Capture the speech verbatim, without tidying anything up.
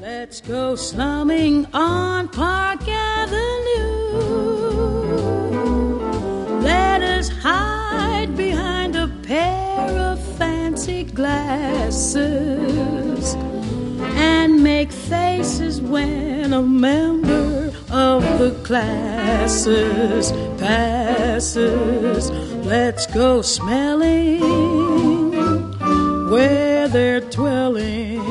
Let's go slumming on Park Avenue. Let us hide behind a pair of fancy glasses and make faces when a member of the classes passes. Let's go smelling where they're dwelling.